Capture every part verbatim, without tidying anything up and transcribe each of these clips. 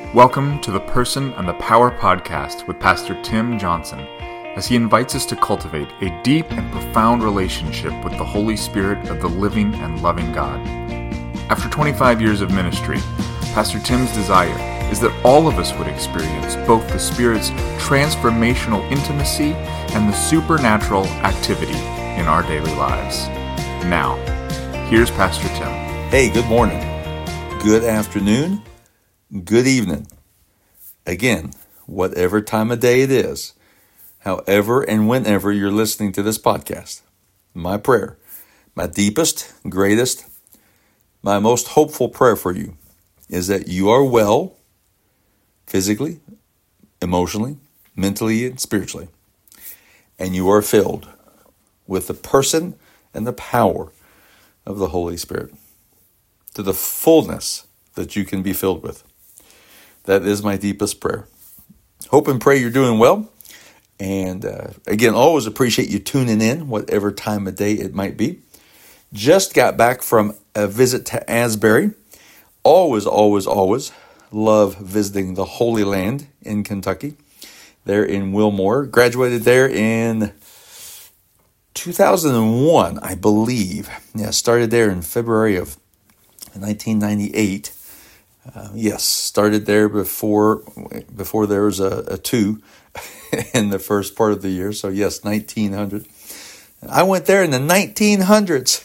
Welcome to the Person and the Power podcast with Pastor Tim Johnson, as he invites us to cultivate a deep and profound relationship with the Holy Spirit of the living and loving God. After twenty-five years of ministry, Pastor Tim's desire is that all of us would experience both the Spirit's transformational intimacy and the supernatural activity in our daily lives. Now, here's Pastor Tim. Hey, good morning, good afternoon, good evening. Again, whatever time of day it is, however and whenever you're listening to this podcast, my prayer, my deepest, greatest, my most hopeful prayer for you is that you are well physically, emotionally, mentally, and spiritually, and you are filled with the person and the power of the Holy Spirit to the fullness that you can be filled with. That is my deepest prayer. Hope and pray you're doing well. And uh, again, always appreciate you tuning in, whatever time of day it might be. Just got back from a visit to Asbury. Always, always, always love visiting the Holy Land in Kentucky. There in Wilmore. Graduated there in two thousand one, I believe. Yeah, started there in February of nineteen ninety-eight. Uh, yes, started there before before there was a, a two in the first part of the year. So yes, nineteen hundred. I went there in the nineteen hundreds.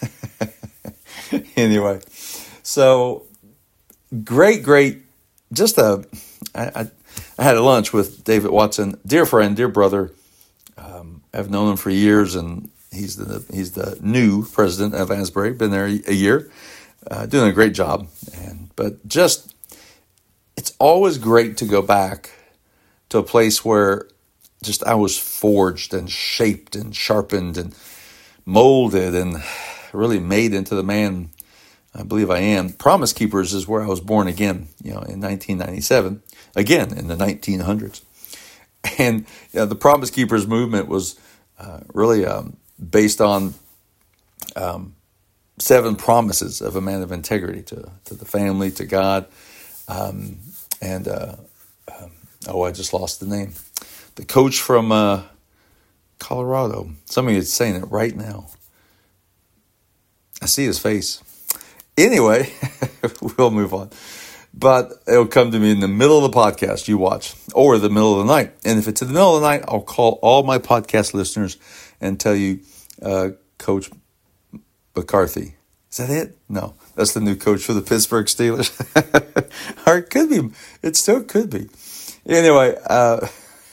Anyway, so great, great. Just a, I, I, I had a lunch with David Watson, dear friend, dear brother. Um, I've known him for years, and he's the he's the new president of Asbury. Been there a year, uh, doing a great job. And but just. It's always great to go back to a place where just I was forged and shaped and sharpened and molded and really made into the man I believe I am. Promise Keepers is where I was born again, you know, in nineteen ninety-seven, again in the nineteen hundreds. And you know, the Promise Keepers movement was uh, really um, based on um, seven promises of a man of integrity to, to the family, to God. Um, and, uh, um, oh, I just lost the name. The coach from uh, Colorado. Somebody is saying it right now. I see his face. Anyway, we'll move on. But it'll come to me in the middle of the podcast, you watch, or the middle of the night. And if it's in the middle of the night, I'll call all my podcast listeners and tell you, uh, Coach McCarthy. Is that it? No, that's the new coach for the Pittsburgh Steelers. Or it could be. It still could be. Anyway, uh,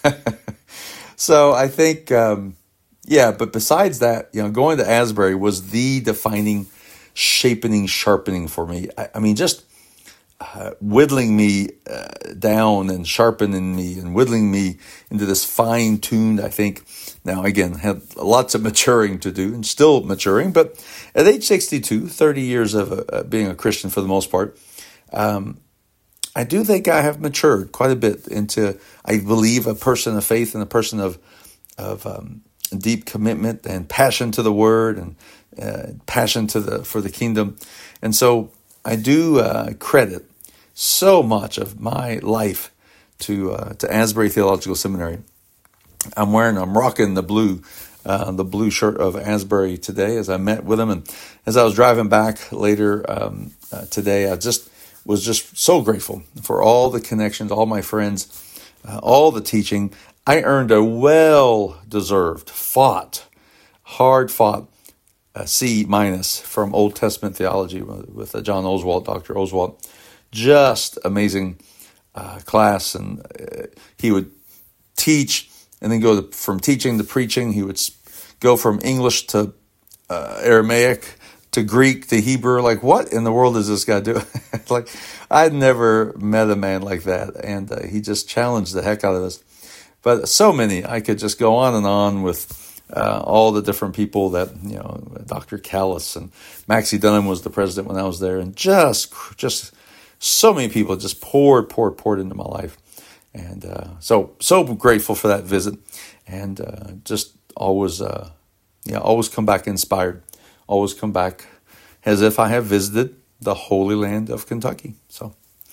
so I think, um, yeah, but besides that, you know, going to Asbury was the defining, shaping, sharpening for me. I, I mean, just uh, whittling me uh, down and sharpening me and whittling me into this fine-tuned, I think. Now, again, had lots of maturing to do and still maturing, but at age sixty-two, thirty years of uh, being a Christian for the most part, um, I do think I have matured quite a bit into, I believe, a person of faith and a person of of um, deep commitment and passion to the Word and uh, passion to the for the kingdom. And so I do uh, credit so much of my life to uh, to Asbury Theological Seminary. I'm wearing, I'm rocking the blue, uh, the blue shirt of Asbury today as I met with him. And as I was driving back later um, uh, today, I just was just so grateful for all the connections, all my friends, uh, all the teaching. I earned a well-deserved, fought, hard-fought uh, C minus from Old Testament theology with, with uh, John Oswalt, Doctor Oswalt. Just amazing uh, class. And uh, he would teach and then go to, from teaching to preaching. He would go from English to uh, Aramaic to Greek to Hebrew. Like, what in the world is this guy doing? Like, I'd never met a man like that. And uh, he just challenged the heck out of us. But so many, I could just go on and on with uh, all the different people that, you know, Doctor Callis and Maxie Dunham was the president when I was there. And just, just so many people just poured, poured, poured into my life. And uh, so, so grateful for that visit, and uh, just always, uh, yeah, always come back inspired, always come back as if I have visited the Holy Land of Kentucky. So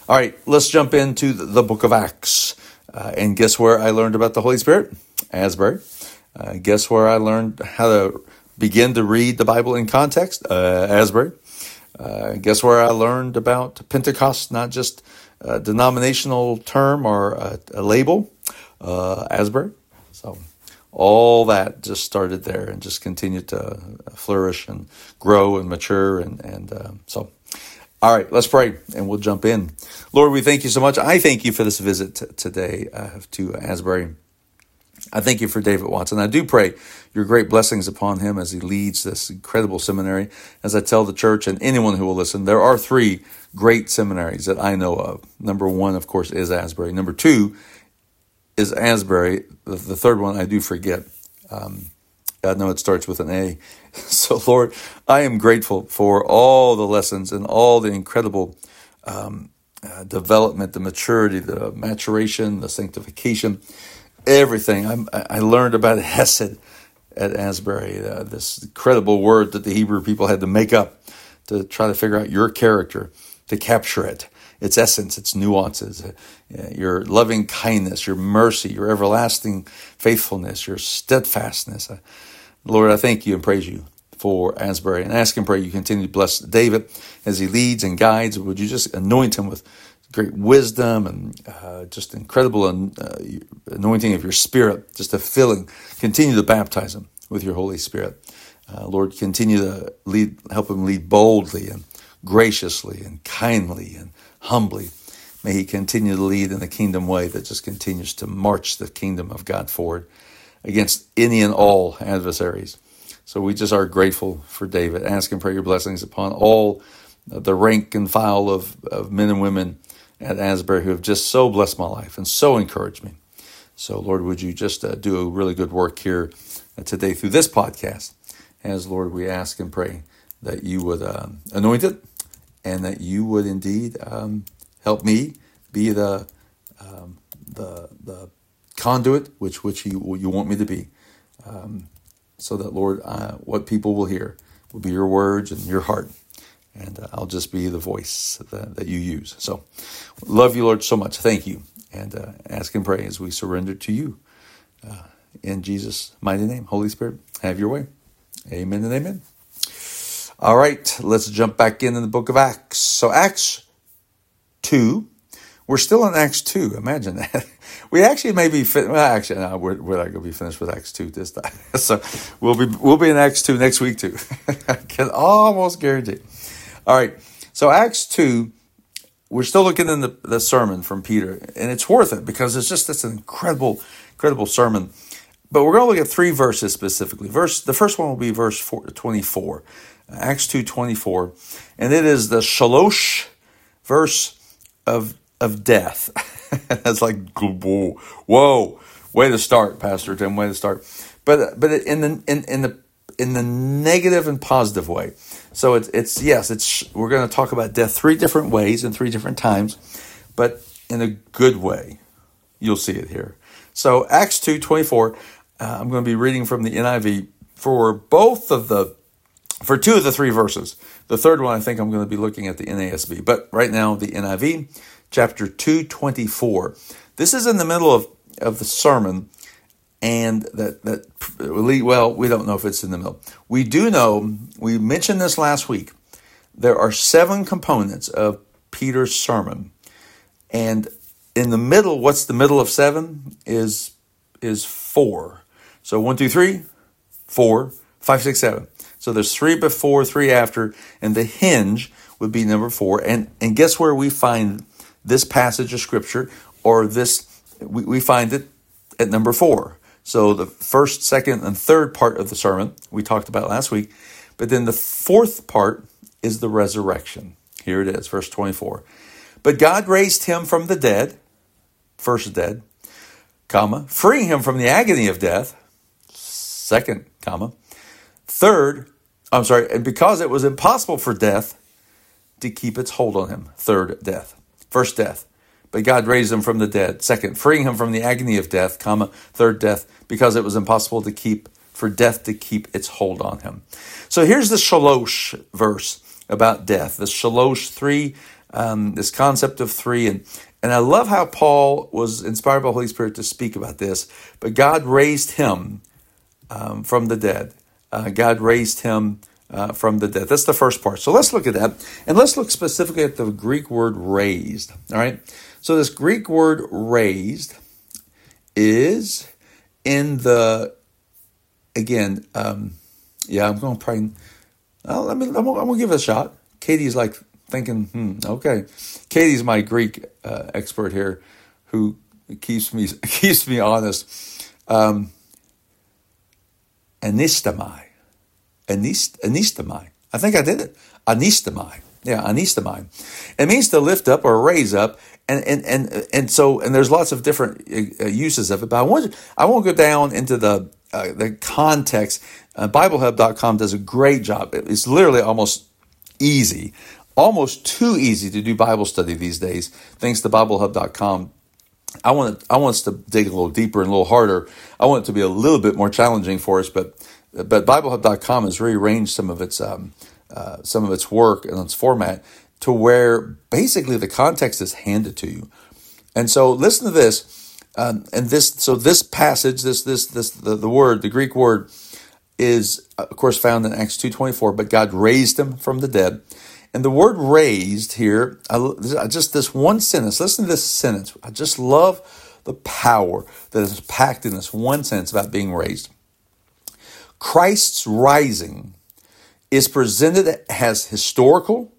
All right, let's jump into the, the book of Acts. Uh, and guess where I learned about the Holy Spirit? Asbury. Uh, guess where I learned how to begin to read the Bible in context? Uh, Asbury. Uh, guess where I learned about Pentecost, not just a denominational term or a, a label? Uh, Asbury. So all that just started there and just continued to flourish and grow and mature. And, and uh, so, all right, let's pray and we'll jump in. Lord, we thank you so much. I thank you for this visit t- today uh, to Asbury. I thank you for David Watson. I do pray your great blessings upon him as he leads this incredible seminary. As I tell the church and anyone who will listen, there are three great seminaries that I know of. Number one, of course, is Asbury. Number two is Asbury. The, the third one I do forget. Um, I know it starts with an A. So, Lord, I am grateful for all the lessons and all the incredible um, uh, development, the maturity, the maturation, the sanctification, everything. I'm, I learned about Hesed at Asbury, uh, this incredible word that the Hebrew people had to make up to try to figure out your character, to capture it, its essence, its nuances, uh, your loving kindness, your mercy, your everlasting faithfulness, your steadfastness. Uh, Lord, I thank you and praise you for Asbury and ask and pray you continue to bless David as he leads and guides. Would you just anoint him with great wisdom and uh, just incredible uh, anointing of your Spirit, just a filling. Continue to baptize him with your Holy Spirit. Uh, Lord, continue to lead, help him lead boldly and graciously and kindly and humbly. May he continue to lead in the kingdom way that just continues to march the kingdom of God forward against any and all adversaries. So we just are grateful for David. Ask and pray your blessings upon all the rank and file of, of men and women at Asbury who have just so blessed my life and so encouraged me. So, Lord, would you just uh, do a really good work here uh, today through this podcast? As, Lord, we ask and pray that you would uh, anoint it and that you would indeed um, help me be the um, the the conduit which which you you want me to be, um, so that, Lord, uh, what people will hear will be your words and your heart. And uh, I'll just be the voice that, that you use. So, love you, Lord, so much. Thank you. And uh, ask and pray as we surrender to you. Uh, in Jesus' mighty name, Holy Spirit, have your way. Amen and amen. All right, let's jump back in in the book of Acts. So Acts two, we're still in Acts two. Imagine that. We actually may be, fin- well, actually, no, we're, we're not going to be finished with Acts two this time. So we'll be we'll be in Acts two next week too. I can almost guarantee. All right, so Acts two, we're still looking in the, the sermon from Peter, and it's worth it because it's just it's an incredible, incredible sermon. But we're going to look at three verses specifically. Verse the first one will be verse four, twenty-four, Acts two twenty-four, and it is the shalosh verse of of death. It's like, whoa, whoa, way to start, Pastor Tim, way to start. But but in the in in the in the negative and positive way. So it's, it's yes, it's we're going to talk about death three different ways and three different times, but in a good way. You'll see it here. So Acts two twenty-four, uh, I'm going to be reading from the N I V for both of the, for two of the three verses. The third one, I think I'm going to be looking at the N A S B, but right now the N I V, chapter two twenty-four. This is in the middle of, of the sermon. And that, that, well, we don't know if it's in the middle. We do know, we mentioned this last week, there are seven components of Peter's sermon. And in the middle, what's the middle of seven? Is, is four. So one, two, three, four, five, six, seven. So there's three before, three after, and the hinge would be number four. And, and guess where we find this passage of scripture, or this, we, we find it at number four. So the first, second, and third part of the sermon we talked about last week. But then the fourth part is the resurrection. Here it is, verse twenty-four. But God raised him from the dead, first dead, comma, freeing him from the agony of death, second, comma. Third, I'm sorry, and because it was impossible for death to keep its hold on him, third death, first death. But God raised him from the dead. Second, freeing him from the agony of death, comma, third death, because it was impossible to keep, for death to keep its hold on him. So here's the shalosh verse about death. The shalosh, three um, this concept of three. And, and I love how Paul was inspired by the Holy Spirit to speak about this. But God raised him um, from the dead. Uh, God raised him uh, from the dead. That's the first part. So let's look at that. And let's look specifically at the Greek word raised. All right. So this Greek word raised is in the, again, um, yeah, I'm going to pray. Oh, let me, I'm going to give it a shot. Katie's like thinking, hmm, okay. Katie's my Greek uh, expert here who keeps me keeps me honest. Um, anistamai. Anist, anistamai. I think I did it. Anistamai. Yeah, anistamai. It means to lift up or raise up. And and and and so and there's lots of different uh, uses of it. But I want I won't go down into the uh, the context. Uh, Bible Hub dot com does a great job. It's literally almost easy, almost too easy to do Bible study these days. Thanks to Bible Hub dot com. I want I want us to dig a little deeper and a little harder. I want it to be a little bit more challenging for us. But but Bible Hub dot com has rearranged some of its um, uh, some of its work and its format to where basically the context is handed to you. And so listen to this. Um, and this, so this passage, this, this, this, the, the word, the Greek word is of course found in Acts two twenty-four, but God raised him from the dead. And the word raised here, I, just this one sentence, listen to this sentence. I just love the power that is packed in this one sentence about being raised. Christ's rising is presented as historical,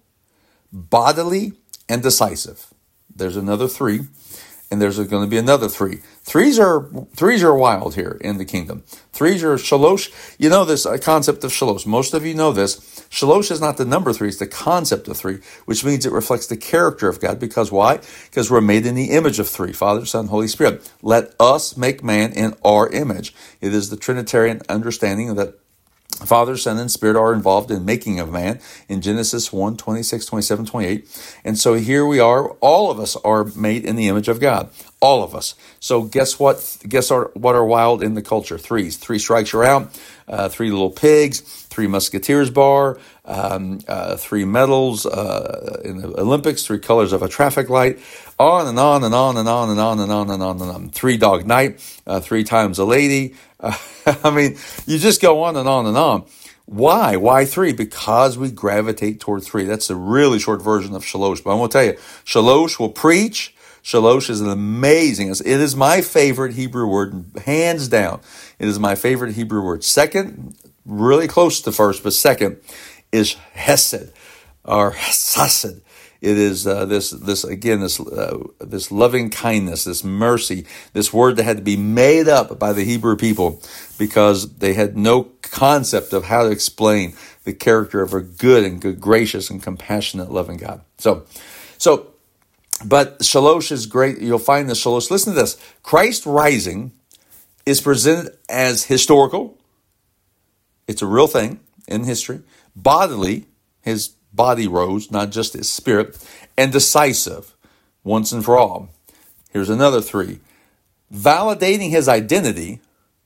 bodily, and decisive. There's another three, and there's going to be another three. Threes are threes are wild here in the kingdom. Threes are shalosh. You know this concept of shalosh. Most of you know this. Shalosh is not the number three, it's the concept of three, which means it reflects the character of God. Because why? Because we're made in the image of three, Father, Son, Holy Spirit. Let us make man in our image. It is the Trinitarian understanding that Father, Son, and Spirit are involved in making of man in Genesis one, twenty-six, twenty-seven, twenty-eight. And so here we are. All of us are made in the image of God. All of us. So guess what? Guess our, what are wild in the culture? Threes. Three strikes you're out. Uh, three little pigs. Three Musketeers bar. Um, uh, three medals uh, in the Olympics. Three colors of a traffic light. On and on and on and on and on and on and on and on. Three dog night. Uh, three times a lady. Uh, I mean, you just go on and on and on. Why? Why three? Because we gravitate toward three. That's a really short version of Shalosh. But I'm going to tell you, Shalosh will preach. Shalosh is an amazing, it is my favorite Hebrew word, hands down. It is my favorite Hebrew word. Second, really close to first, but second is Hesed or Hesed. It is uh, this, this again, this uh, this loving kindness, this mercy, this word that had to be made up by the Hebrew people because they had no concept of how to explain the character of a good and good, gracious and compassionate, loving God. So, so, but Shalosh is great. You'll find the Shalosh. Listen to this. Christ rising is presented as historical. It's a real thing in history. Bodily, his body rose, not just his spirit, and decisive, once and for all. Here's another three. Validating his identity.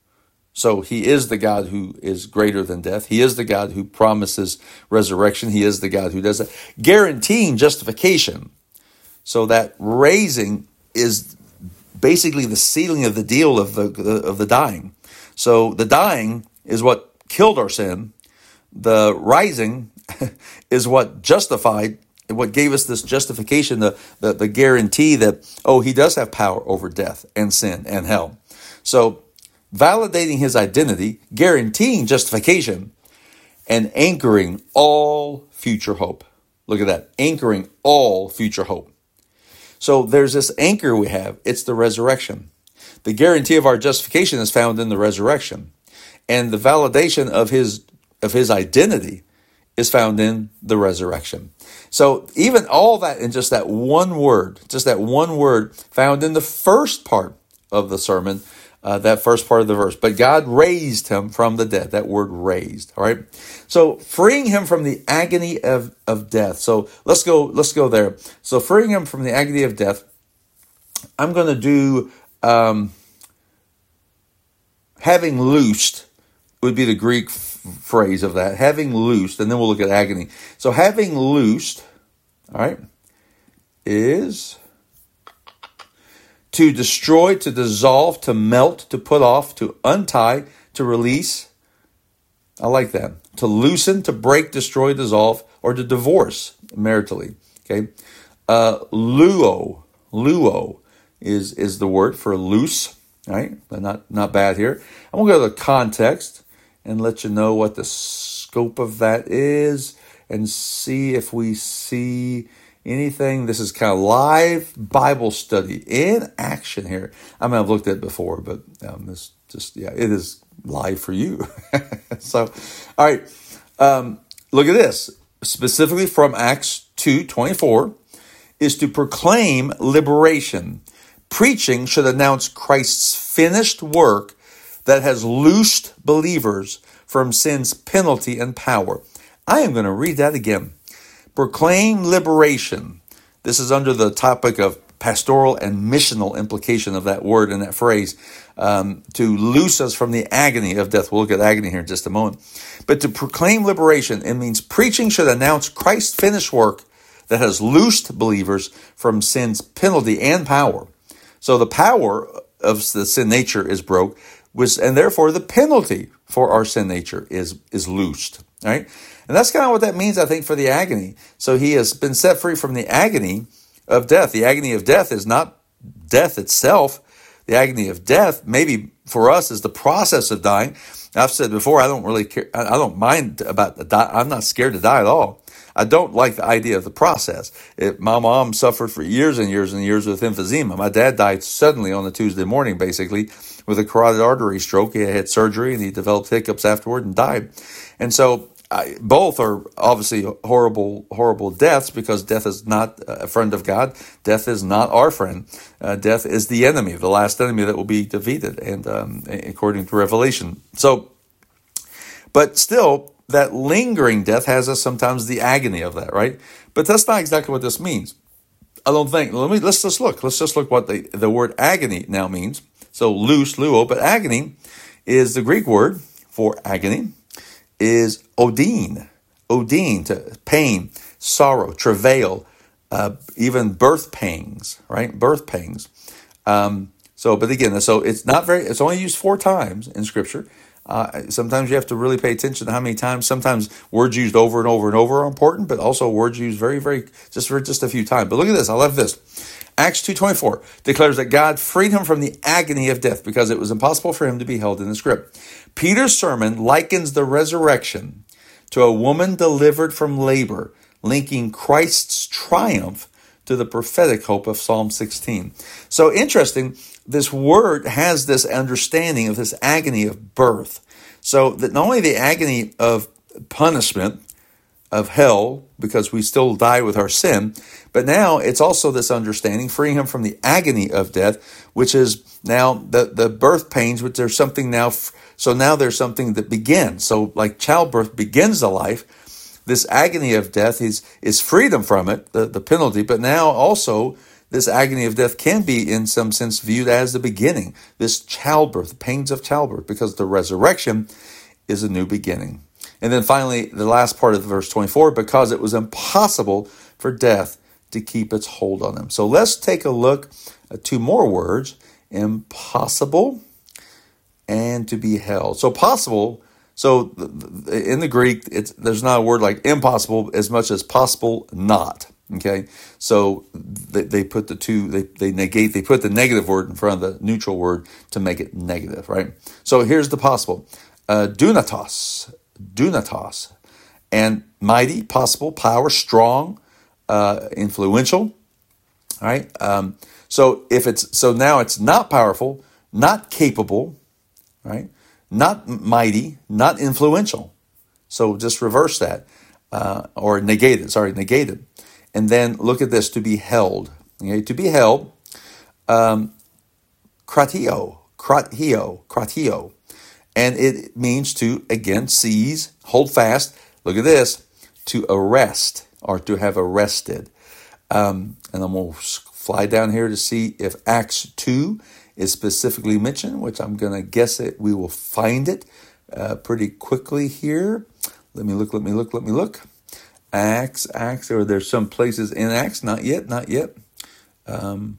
So he is the God who is greater than death. He is the God who promises resurrection. He is the God who does that. Guaranteeing justification. So that raising is basically the sealing of the deal of the of the dying. So the dying is what killed our sin. The rising is what justified, what gave us this justification, the, the, the guarantee that, oh, he does have power over death and sin and hell. So validating his identity, guaranteeing justification, and anchoring all future hope. Look at that, anchoring all future hope. So there's this anchor we have. It's the resurrection. The guarantee of our justification is found in the resurrection. And the validation of his of his identity is found in the resurrection. So even all that in just that one word, just that one word found in the first part of the sermon, uh, that first part of the verse. But God raised him from the dead. That word raised. All right. So freeing him from the agony of, of death. So let's go, let's go there. So freeing him from the agony of death. I'm going to do, um, having loosed would be the Greek f- phrase of that. Having loosed, and then we'll look at agony. So having loosed, all right, is to destroy, to dissolve, to melt, to put off, to untie, to release. I like that. To loosen, to break, destroy, dissolve, or to divorce maritally. Okay. Uh, luo, luo is, is the word for loose, right? But not, not bad here. I'm going to go to the context and let you know what the scope of that is and see if we see anything. This is kind of live Bible study in action here. I mean, I've looked at it before, but um, this just, yeah, it is live for you. So, all right. Um, look at this. Specifically from Acts two twenty-four is to proclaim liberation. Preaching should announce Christ's finished work that has loosed believers from sin's penalty and power. I am going to read that again. Proclaim liberation. This is under the topic of pastoral and missional implication of that word and that phrase, um, to loose us from the agony of death. We'll look at agony here in just a moment. But to proclaim liberation, it means preaching should announce Christ's finished work that has loosed believers from sin's penalty and power. So the power of the sin nature is broke, was, and therefore the penalty for our sin nature is, is loosed. All right? And that's kind of what that means, I think, for the agony. So he has been set free from the agony of death. The agony of death is not death itself. The agony of death, maybe for us, is the process of dying. I've said before, I don't really care. I don't mind about the die. I'm not scared to die at all. I don't like the idea of the process. It, my mom suffered for years and years and years with emphysema. My dad died suddenly on a Tuesday morning, basically, with a carotid artery stroke. He had surgery and he developed hiccups afterward and died. And so I, both are obviously horrible, horrible deaths, because death is not a friend of God. Death is not our friend. Uh, death is the enemy, the last enemy that will be defeated, and um, according to Revelation. So, but still, that lingering death has us sometimes the agony of that, right? But that's not exactly what this means. I don't think. Let me let's just look. Let's just look what the, the word agony now means. So loose, luo, but agony is the Greek word for agony. Is odine, odine, to pain, sorrow, travail, uh, even birth pangs, right? Birth pangs. Um, so, but again, so it's not very, it's only used four times in Scripture. Uh, sometimes you have to really pay attention to how many times. Sometimes words used over and over and over are important, but also words used very, very, just for just a few times. But look at this, I love this. Acts two twenty-four declares that God freed him from the agony of death because it was impossible for him to be held in the grip. Peter's sermon likens the resurrection to a woman delivered from labor, linking Christ's triumph to the prophetic hope of Psalm sixteen. So interesting, this word has this understanding of this agony of birth. So that not only the agony of punishment, of hell, because we still die with our sin, but now it's also this understanding, freeing him from the agony of death, which is now the, the birth pains, which there's something now, so now there's something that begins. So like childbirth begins the life, this agony of death is, is freedom from it, the, the penalty, but now also this agony of death can be in some sense viewed as the beginning, this childbirth, the pains of childbirth, because the resurrection is a new beginning. And then finally, the last part of verse twenty-four, because it was impossible for death to keep its hold on him. So let's take a look at two more words, impossible and to be held. So possible, so in the Greek, it's, there's not a word like impossible as much as possible not. Okay, so they, they put the two, they, they negate, they put the negative word in front of the neutral word to make it negative, right? So here's the possible. Uh, dunatos. Dunatos, and mighty, possible, power, strong, uh, influential. All right. Um, so if it's so now it's not powerful, not capable, right? Not mighty, not influential. So just reverse that, uh, or negate it. Sorry, negate it, and then look at this: to be held. Okay, to be held. Um, kratio, kratio, kratio. And it means to, again, seize, hold fast. Look at this, to arrest or to have arrested. Um, and I'm going to fly down here to see if Acts two is specifically mentioned, which I'm going to guess it. We will find it uh, pretty quickly here. Let me look, let me look, let me look. Acts, Acts, or there's some places in Acts, not yet, not yet. Um,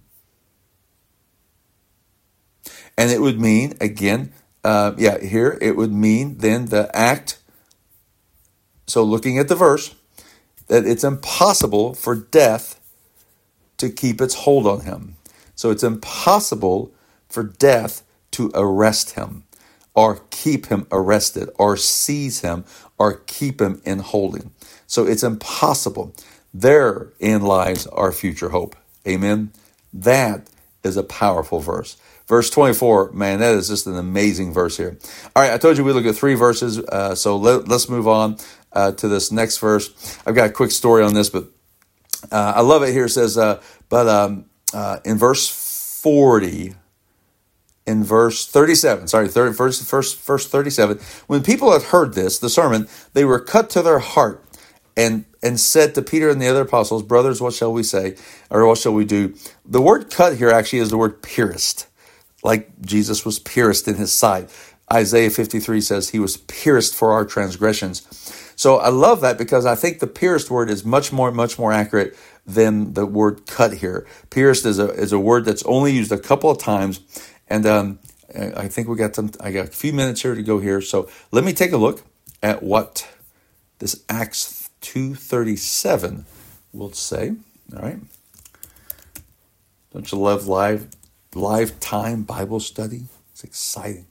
and it would mean, again, uh, yeah, here, it would mean then the act, so looking at the verse, that it's impossible for death to keep its hold on him. So it's impossible for death to arrest him, or keep him arrested, or seize him, or keep him in holding. So it's impossible. Therein lies our future hope. Amen. That is a powerful verse. Verse twenty-four, man, that is just an amazing verse here. All right, I told you we look at three verses, uh, so let, let's move on uh, to this next verse. I've got a quick story on this, but uh, I love it here. It says, uh, but um, uh, in verse forty, in verse thirty-seven, sorry, thirty, verse, first, verse thirty-seven, when people had heard this, the sermon, they were cut to their heart and and said to Peter and the other apostles, brothers, what shall we say? Or what shall we do? The word cut here actually is the word pierced, like Jesus was pierced in his side. Isaiah fifty-three says he was pierced for our transgressions. So I love that because I think the pierced word is much more, much more accurate than the word cut here. Pierced is a is a word that's only used a couple of times. And um, I think we got some, I got a few minutes here to go here. So let me take a look at what this Acts two thirty-seven will say. All right. Don't you love live, live time Bible study? It's exciting.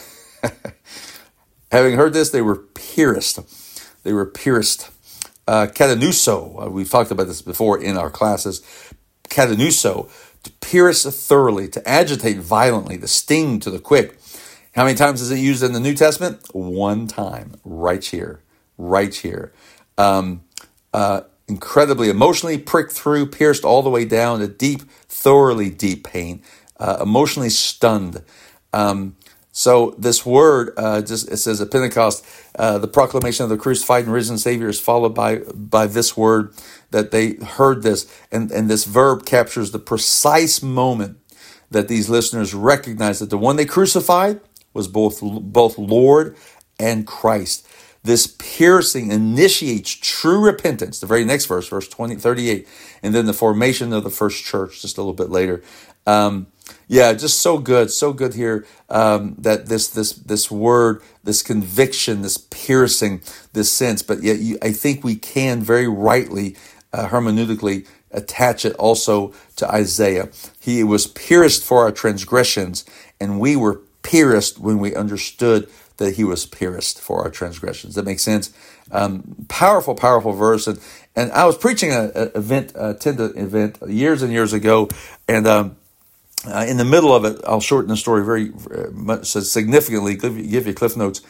Having heard this, they were pierced. They were pierced. Uh, katanuso, uh, we've talked about this before in our classes. Katanuso, to pierce thoroughly, to agitate violently, to sting to the quick. How many times is it used in the New Testament? One time, right here, right here. Um, uh, incredibly emotionally pricked through, pierced all the way down to deep, thoroughly deep pain, uh, emotionally stunned. Um, so this word, uh, just it says at Pentecost, uh, the proclamation of the crucified and risen Savior is followed by by this word, that they heard this, and, and this verb captures the precise moment that these listeners recognized that the one they crucified was both both Lord and Christ. This piercing initiates true repentance. The very next verse, verse twenty, thirty-eight, and then the formation of the first church just a little bit later. Um, yeah, just so good, so good here um, that this this this word, this conviction, this piercing, this sense. But yet, you, I think we can very rightly, uh, hermeneutically, attach it also to Isaiah. He was pierced for our transgressions, and we were pierced when we understood that he was pierced for our transgressions. That makes sense. Um, powerful, powerful verse. And, and I was preaching an event, a tent event years and years ago. And um, uh, in the middle of it, I'll shorten the story very, very much significantly, give you, give you cliff notes.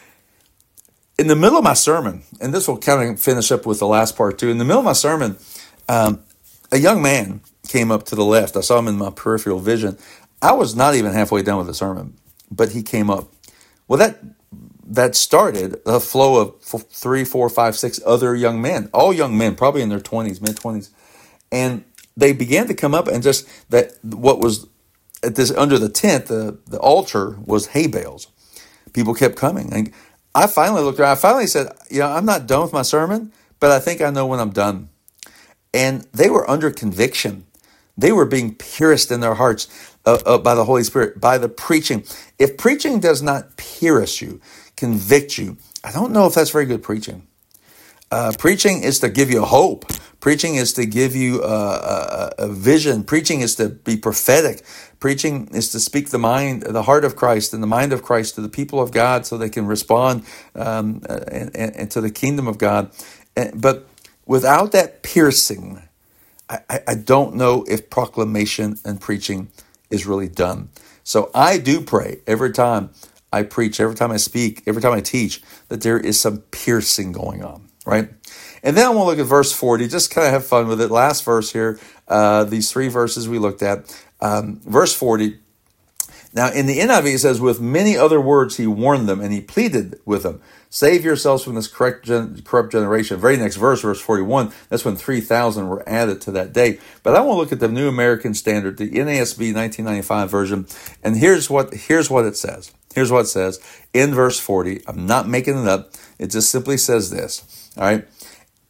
In the middle of my sermon, and this will kind of finish up with the last part too. In the middle of my sermon, um, a young man came up to the left. I saw him in my peripheral vision. I was not even halfway done with the sermon, but he came up. Well, that that started a flow of three, four, five, six other young men, all young men, probably in their twenties, mid twenties, and they began to come up and just that what was at this under the tent, the the altar was hay bales. People kept coming, and I finally looked around. I finally said, "You know, I'm not done with my sermon, but I think I know when I'm done." And they were under conviction. They were being pierced in their hearts uh, uh, by the Holy Spirit, by the preaching. If preaching does not pierce you, convict you, I don't know if that's very good preaching. Uh, preaching is to give you hope. Preaching is to give you a, a, a vision. Preaching is to be prophetic. Preaching is to speak the mind, the heart of Christ and the mind of Christ to the people of God so they can respond um, and, and, and to the kingdom of God. And, but without that piercing, I, I don't know if proclamation and preaching is really done. So I do pray every time I preach, every time I speak, every time I teach, that there is some piercing going on, right? And then I want to look at verse forty, just kind of have fun with it. Last verse here, uh, these three verses we looked at. Um, verse forty, now in the N I V it says, with many other words he warned them and he pleaded with them. Save yourselves from this corrupt, gen- corrupt generation. Very next verse, verse forty-one, that's when three thousand were added to that day. But I want to look at the New American Standard, the N A S B nineteen ninety-five version. And here's what, here's what it says. Here's what it says in verse forty. I'm not making it up. It just simply says this. All right.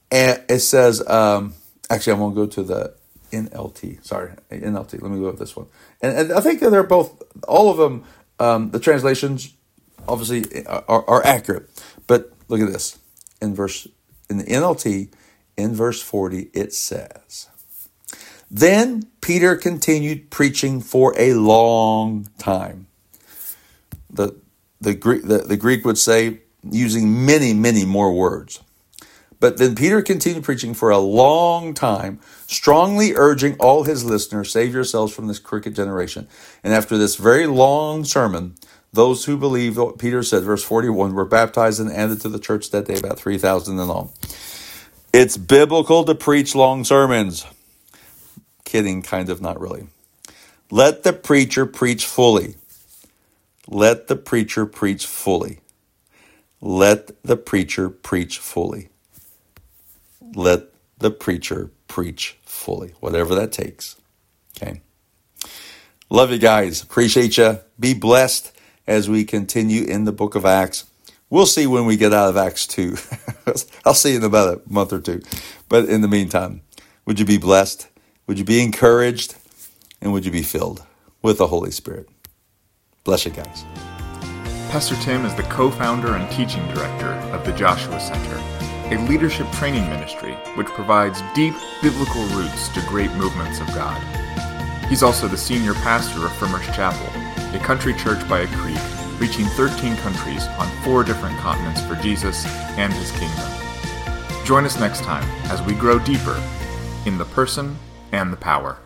And it says, um, actually, I'm going to go to the N L T. Sorry, N L T. Let me go with this one. And, and I think that they're both, all of them, um, the translations obviously are, are accurate. But look at this. In verse, in the N L T, in verse forty, it says, "Then Peter continued preaching for a long time." The, the, Greek, the, the Greek would say, using many, many more words. But then Peter continued preaching for a long time, strongly urging all his listeners, "Save yourselves from this crooked generation." And after this very long sermon, those who believed what Peter said, verse forty-one, were baptized and added to the church that day, about three thousand in all. It's biblical to preach long sermons. Kidding, kind of, not really. Let the preacher preach fully. Let the preacher preach fully. Let the preacher preach fully. Let the preacher preach fully. Whatever that takes. Okay. Love you guys. Appreciate you. Be blessed as we continue in the book of Acts. We'll see when we get out of Acts two. I'll see you in about a month or two. But in the meantime, would you be blessed? Would you be encouraged? And would you be filled with the Holy Spirit? Bless you guys. Pastor Tim is the co-founder and teaching director of the Joshua Center, a leadership training ministry which provides deep biblical roots to great movements of God. He's also the senior pastor of Frimer's Chapel, a country church by a creek, reaching thirteen countries on four different continents for Jesus and his kingdom. Join us next time as we grow deeper in the person and the power.